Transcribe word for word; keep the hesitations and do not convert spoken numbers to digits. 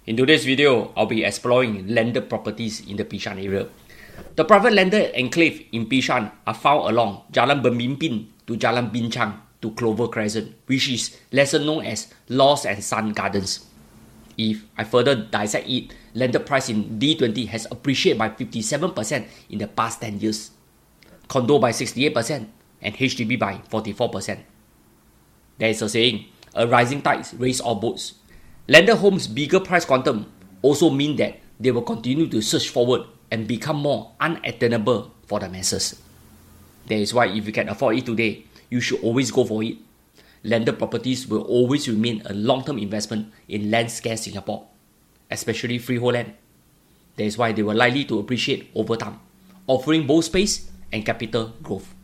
In today's video, I'll be exploring landed properties in the Bishan area. The private landed enclave in Bishan are found along Jalan Pemimpin to Jalan Bincang to Clover Crescent, which is lesser known as Lost and Sun Gardens. If I further dissect it, landed price in D twenty has appreciated by fifty-seven percent in the past ten years, condo by sixty-eight percent, and H D B by forty-four percent. There is a saying, a rising tide raises all boats. Landed homes' bigger price quantum also mean that they will continue to surge forward and become more unattainable for the masses. That is why if you can afford it today, you should always go for it. Landed properties will always remain a long-term investment in land-scarce Singapore, especially freehold land. That is why they will likely to appreciate over time, offering both space and capital growth.